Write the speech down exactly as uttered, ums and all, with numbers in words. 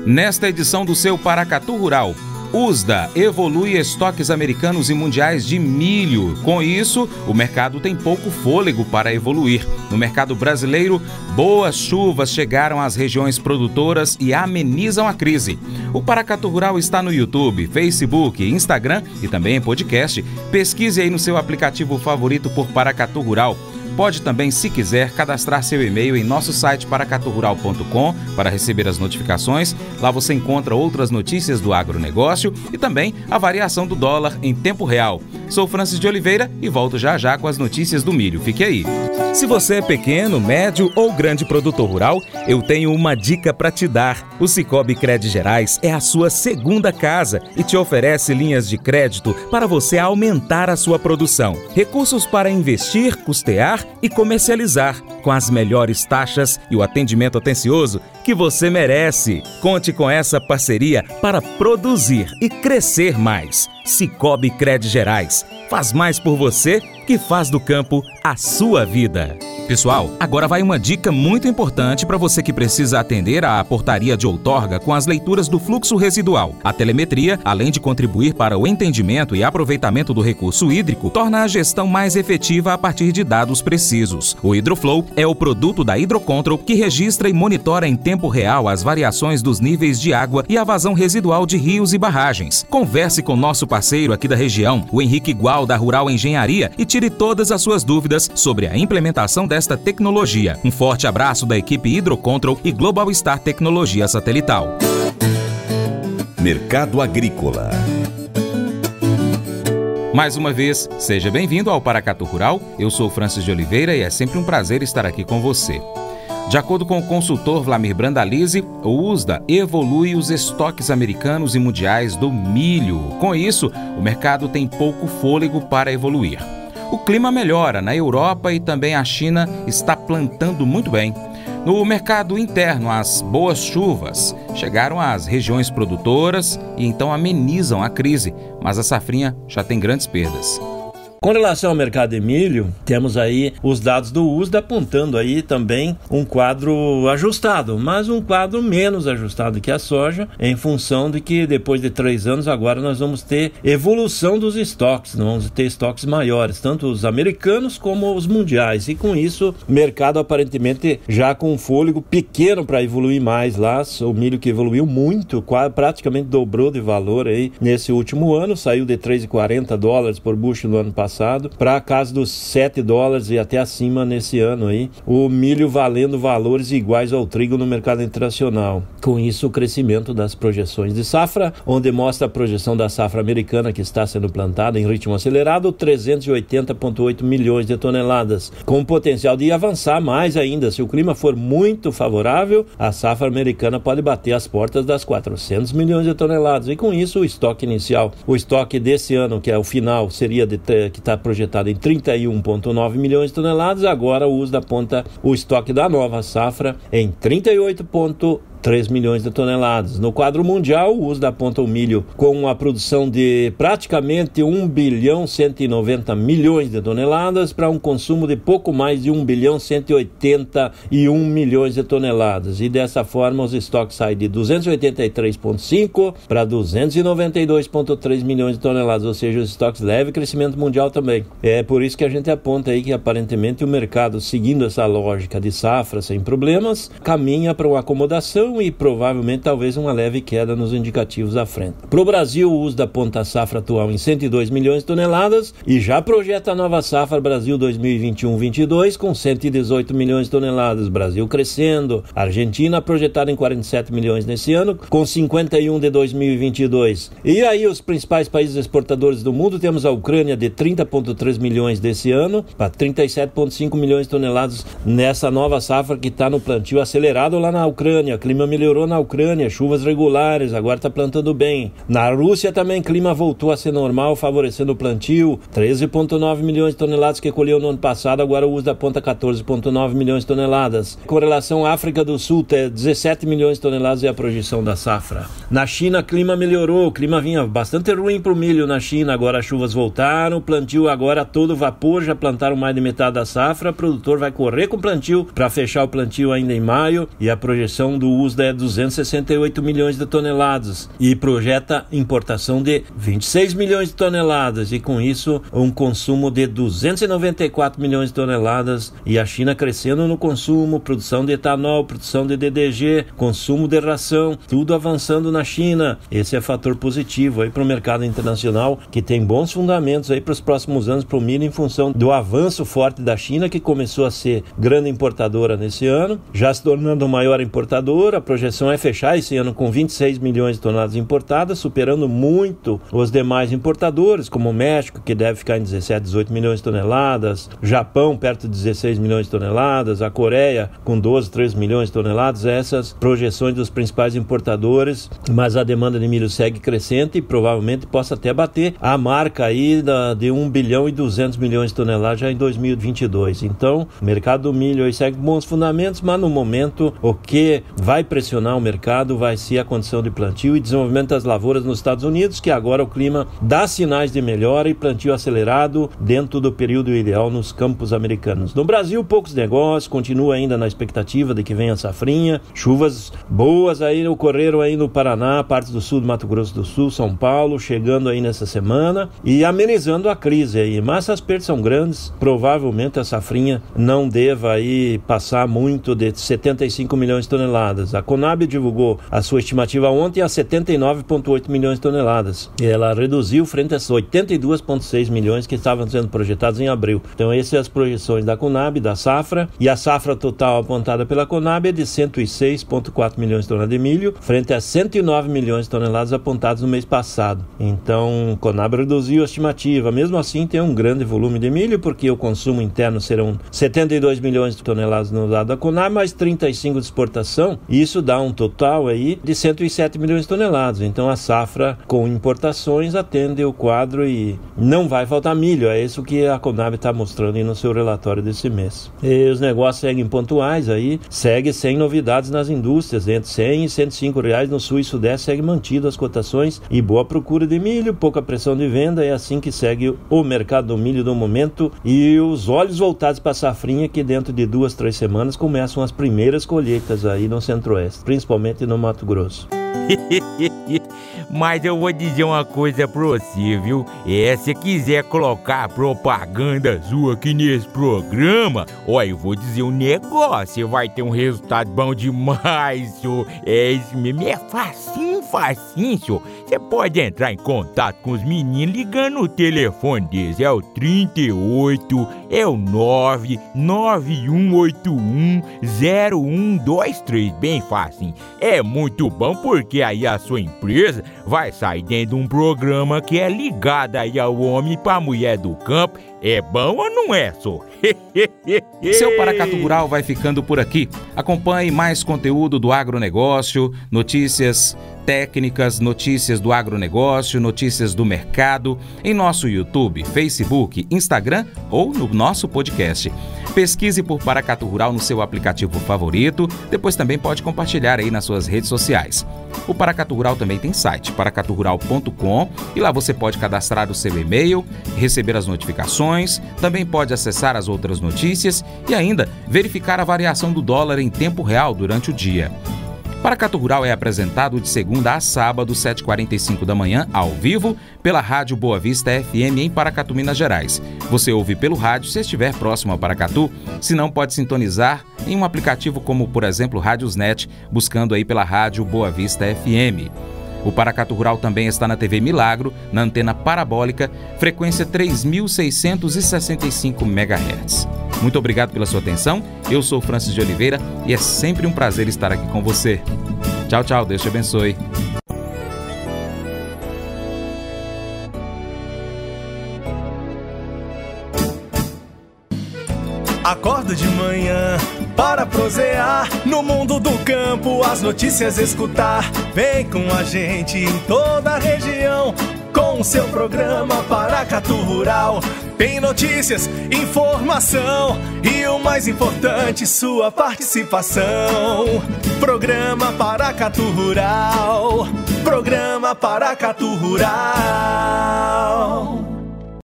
Nesta edição do seu Paracatu Rural, USDA evolui estoques americanos e mundiais de milho. Com isso, o mercado tem pouco fôlego para evoluir. No mercado brasileiro, boas chuvas chegaram às regiões produtoras e amenizam a crise. O Paracatu Rural está no YouTube, Facebook, Instagram e também em podcast. Pesquise aí no seu aplicativo favorito por Paracatu Rural. Pode também, se quiser, cadastrar seu e-mail em nosso site paracatu rural ponto com para receber as notificações. Lá você encontra outras notícias do agronegócio e também a variação do dólar em tempo real. Sou Francis de Oliveira e volto já já com as notícias do milho. Fique aí. Se você é pequeno, médio ou grande produtor rural, eu tenho uma dica para te dar. O Sicoob Cred Gerais é a sua segunda casa e te oferece linhas de crédito para você aumentar a sua produção. Recursos para investir, custear e comercializar, com as melhores taxas e o atendimento atencioso que você merece. Conte com essa parceria para produzir e crescer mais. Sicoob Cred Gerais faz mais por você que faz do campo a sua vida. Pessoal, agora vai uma dica muito importante para você que precisa atender à portaria de outorga com as leituras do fluxo residual. A telemetria, além de contribuir para o entendimento e aproveitamento do recurso hídrico, torna a gestão mais efetiva a partir de dados precisos. O Hidroflow é o produto da Hidrocontrol que registra e monitora em tempo real as variações dos níveis de água e a vazão residual de rios e barragens. Converse com nosso parceiro aqui da região, o Henrique Gual, da Rural Engenharia, e tire todas as suas dúvidas sobre a implementação desta tecnologia. Um forte abraço da equipe Hidrocontrol e Global Star Tecnologia Satelital. Mercado Agrícola. Mais uma vez, seja bem-vindo ao Paracatu Rural. Eu sou Francis de Oliveira e é sempre um prazer estar aqui com você. De acordo com o consultor Vlamir Brandalize, o USDA evolui os estoques americanos e mundiais do milho. Com isso, o mercado tem pouco fôlego para evoluir. O clima melhora na Europa e também a China está plantando muito bem. No mercado interno, as boas chuvas chegaram às regiões produtoras e então amenizam a crise, mas a safrinha já tem grandes perdas. Com relação ao mercado de milho, temos aí os dados do USDA apontando aí também um quadro ajustado, mas um quadro menos ajustado que a soja, em função de que depois de três anos agora nós vamos ter evolução dos estoques, nós vamos ter estoques maiores, tanto os americanos como os mundiais, e com isso o mercado aparentemente já com um fôlego pequeno para evoluir mais lá. O milho que evoluiu muito, quase, praticamente dobrou de valor aí nesse último ano, saiu de três reais e quarenta dólares por bushel no ano passado para a casa dos sete dólares e até acima nesse ano aí, o milho valendo valores iguais ao trigo no mercado internacional. Com isso, o crescimento das projeções de safra, onde mostra a projeção da safra americana que está sendo plantada em ritmo acelerado, trezentos e oitenta vírgula oito milhões de toneladas, com potencial de avançar mais ainda. Se o clima for muito favorável, a safra americana pode bater as portas das quatrocentos milhões de toneladas, e com isso o estoque inicial, o estoque desse ano, que é o final, seria de que está projetado em trinta e um vírgula nove milhões de toneladas, agora o USDA aponta o estoque da nova safra em trinta e oito vírgula três milhões de toneladas. No quadro mundial, o USDA aponta o milho com a produção de praticamente um bilhão cento e noventa milhões de toneladas para um consumo de pouco mais de um bilhão cento e oitenta e um milhões de toneladas. E dessa forma, os estoques saem de duzentos e oitenta e três vírgula cinco para duzentos e noventa e dois vírgula três milhões de toneladas, ou seja, os estoques leve crescimento mundial também. É por isso que a gente aponta aí que aparentemente o mercado, seguindo essa lógica de safra sem problemas, caminha para uma acomodação e provavelmente talvez uma leve queda nos indicativos à frente. Para o Brasil, o USDA aponta a safra atual em cento e dois milhões de toneladas e já projeta a nova safra Brasil dois mil e vinte e um vinte e dois com cento e dezoito milhões de toneladas. Brasil crescendo. Argentina projetada em quarenta e sete milhões nesse ano, com cinquenta e um de dois mil e vinte e dois. E aí os principais países exportadores do mundo, temos a Ucrânia de trinta vírgula três milhões desse ano para trinta e sete vírgula cinco milhões de toneladas nessa nova safra que está no plantio acelerado lá na Ucrânia. Clima melhorou na Ucrânia, chuvas regulares, agora está plantando bem. Na Rússia também, clima voltou a ser normal, favorecendo o plantio. treze vírgula nove milhões de toneladas que colheu no ano passado, agora o USDA aponta catorze vírgula nove milhões de toneladas. Com relação à África do Sul, é dezessete milhões de toneladas é a projeção da safra. Na China, clima melhorou, o clima vinha bastante ruim para o milho na China, agora as chuvas voltaram, o plantio agora a todo vapor, já plantaram mais de metade da safra, o produtor vai correr com o plantio para fechar o plantio ainda em maio, e a projeção do USDA é duzentos e sessenta e oito milhões de toneladas e projeta importação de vinte e seis milhões de toneladas e com isso um consumo de duzentos e noventa e quatro milhões de toneladas e a China crescendo no consumo, produção de etanol, produção de D D G, consumo de ração, tudo avançando na China. Esse é fator positivo aí para o mercado internacional que tem bons fundamentos aí para os próximos anos para o milho em função do avanço forte da China que começou a ser grande importadora nesse ano, já se tornando maior importadora. A projeção é fechar esse ano com vinte e seis milhões de toneladas importadas, superando muito os demais importadores, como o México, que deve ficar em dezessete, dezoito milhões de toneladas, Japão perto de dezesseis milhões de toneladas, a Coreia com doze, treze milhões de toneladas, essas projeções dos principais importadores, mas a demanda de milho segue crescente e provavelmente possa até bater a marca aí da, de um bilhão e duzentos milhões de toneladas já em dois mil e vinte e dois. Então, o mercado do milho aí segue bons fundamentos, mas no momento o que vai pressionar o mercado vai ser a condição de plantio e desenvolvimento das lavouras nos Estados Unidos, que agora o clima dá sinais de melhora e plantio acelerado dentro do período ideal nos campos americanos. No Brasil, poucos negócios, continua ainda na expectativa de que venha a safrinha, chuvas boas aí ocorreram aí no Paraná, partes do sul do Mato Grosso do Sul, São Paulo, chegando aí nessa semana e amenizando a crise aí, mas as perdas são grandes, provavelmente a safrinha não deva aí passar muito de setenta e cinco milhões de toneladas. A Conab divulgou a sua estimativa ontem a setenta e nove vírgula oito milhões de toneladas. E ela reduziu frente às oitenta e dois vírgula seis milhões que estavam sendo projetados em abril. Então essas são as projeções da Conab, da safra, e a safra total apontada pela Conab é de cento e seis vírgula quatro milhões de toneladas de milho, frente a cento e nove milhões de toneladas apontadas no mês passado. Então, Conab reduziu a estimativa. Mesmo assim, tem um grande volume de milho, porque o consumo interno serão setenta e dois milhões de toneladas no lado da Conab, mais trinta e cinco de exportação. Isso dá um total aí de cento e sete milhões de toneladas. Então, a safra com importações atende o quadro e não vai faltar milho. É isso que a Conab está mostrando aí no seu relatório desse mês. E os negócios seguem pontuais aí, segue sem novidades nas indústrias, entre cem e cento e cinco reais no sul e sudeste, segue mantido as cotações e boa procura de milho, pouca pressão de venda. É assim que segue o mercado do milho do momento e os olhos voltados para a safrinha, que dentro de duas, três semanas começam as primeiras colheitas aí no centro-oeste, principalmente no Mato Grosso. Mas eu vou dizer uma coisa pra você, viu? É, se quiser colocar propaganda sua aqui nesse programa, ó, eu vou dizer um negócio, você vai ter um resultado bom demais, senhor. É isso mesmo, é facinho, facinho, senhor. Você pode entrar em contato com os meninos ligando o telefone deles, é o trinta e oito, é o nove nove um oito um zero um dois três, bem facinho. É muito bom porque aí a sua empresa vai sair dentro de um programa que é ligado aí ao homem para a mulher do campo. É bom ou não é, só? Seu Paracatu Rural vai ficando por aqui. Acompanhe mais conteúdo do agronegócio, notícias técnicas, notícias do agronegócio, notícias do mercado em nosso YouTube, Facebook, Instagram ou no nosso podcast. Pesquise por Paracatu Rural no seu aplicativo favorito, depois também pode compartilhar aí nas suas redes sociais. O Paracatu Rural também tem site, paracatu rural ponto com, e lá você pode cadastrar o seu e-mail, receber as notificações, também pode acessar as outras notícias e ainda verificar a variação do dólar em tempo real durante o dia. Paracatu Rural é apresentado de segunda a sábado, sete e quarenta e cinco da manhã, ao vivo, pela Rádio Boa Vista F M em Paracatu, Minas Gerais. Você ouve pelo rádio se estiver próximo a Paracatu, se não pode sintonizar em um aplicativo como, por exemplo, Rádiosnet, buscando aí pela Rádio Boa Vista F M. O Paracatu Rural também está na T V Milagro, na antena parabólica, frequência três mil seiscentos e sessenta e cinco megahertz. Muito obrigado pela sua atenção, eu sou Francis de Oliveira e é sempre um prazer estar aqui com você. Tchau, tchau, Deus te abençoe. Acordo de manhã para prosear no mundo do campo, as notícias escutar. Vem com a gente em toda a região com o seu programa Paracatu Rural. Tem notícias, informação e o mais importante, sua participação. Programa Paracatu Rural. Programa Paracatu Rural.